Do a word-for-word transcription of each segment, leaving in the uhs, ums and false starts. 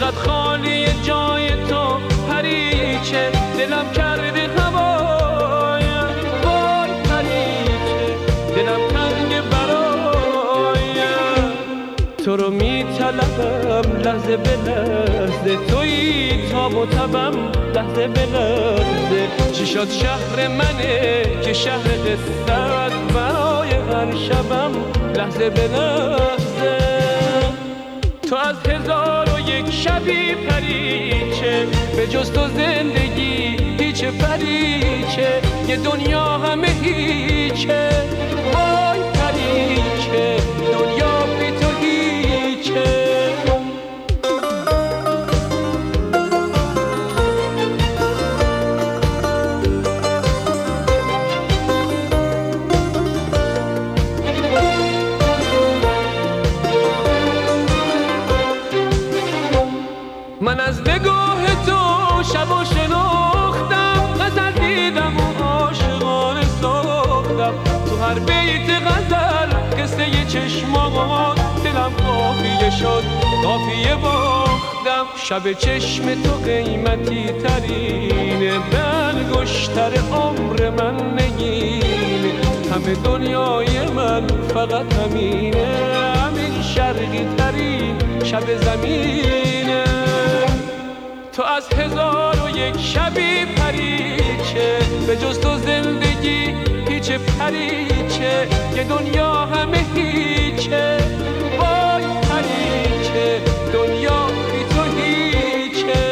چقدر خالی جای تو پریچه، دلم کرده هوایم وای پریچه، دلم تنگ برایم. تو رو میطلبم لحظه به لحظه، تویی تاب و تبم لحظه به لحظه. چی شد شهر منه که شهر قصت، برای هر شبم لحظه به لحظه. تو از هزار و یک شبی پریچه، به جز تو زندگی هیچ پریچه، یه دنیا همه هیچه وای پریچه، دنیا بی تو هیچه. من از نگاه تو شب و شناختم، غزل دیدم و عاشقانه ساختم. تو هر بیت غزل قصه ی چشمات، دلم قافیه شد قافیه باختم. شب چشم تو قیمتی ترینه، به انگشتر عمر من نگینه. همه دنیای من فقط همینه، همین شرقی ترین شب زمینه. تو از هزار و یک شبی پریچه، به جز تو زندگی هیچ پریچه، یه دنیا همه هیچه وای پریچه، دنیا بی تو هیچه.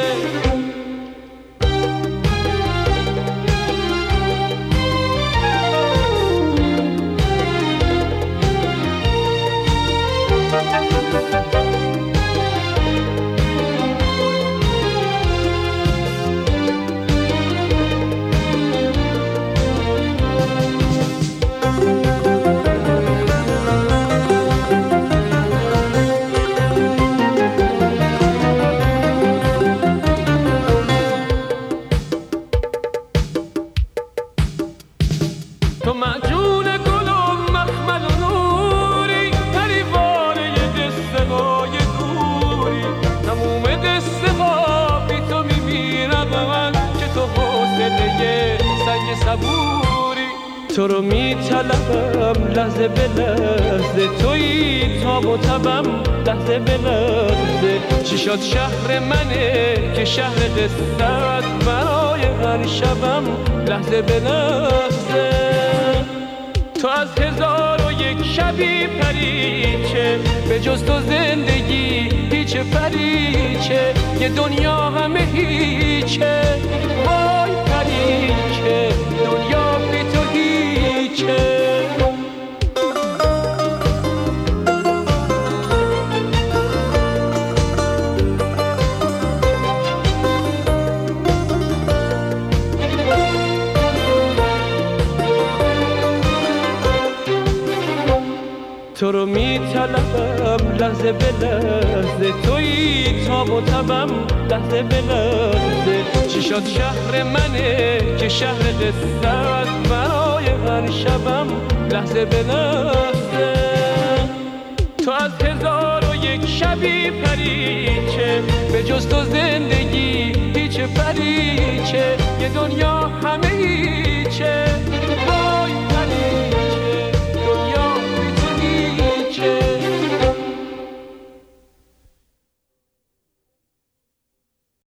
تو معجون گل و مخمل و نوری، پریوانه ی دسته های دوری. تموم دسته ها بی تو میمیرم من، که تو حوصله ی سنگ صبوری. تو رو میطلبم لحظه به لحظه، تویی تاب و تبم لحظه به لحظه. چی شد شهر منه که شهر قصت، برای هر شبم لحظه به لحظه. تو از هزار و یک شبی پریچه، به جز تو زندگی هیچ پریچه، یه دنیا همه هیچه وای پریچه، دنیا بی تو هیچه. تو رو میطلبم لحظه به لحظه، تویی تاب و تبم لحظه به لحظه. چی شد شهر منه که شهر قصت، برای هر شبم لحظه به لحظه. تو از هزار و یک شبی پریچه، به جز تو زندگی هیچ پریچه، یه دنیا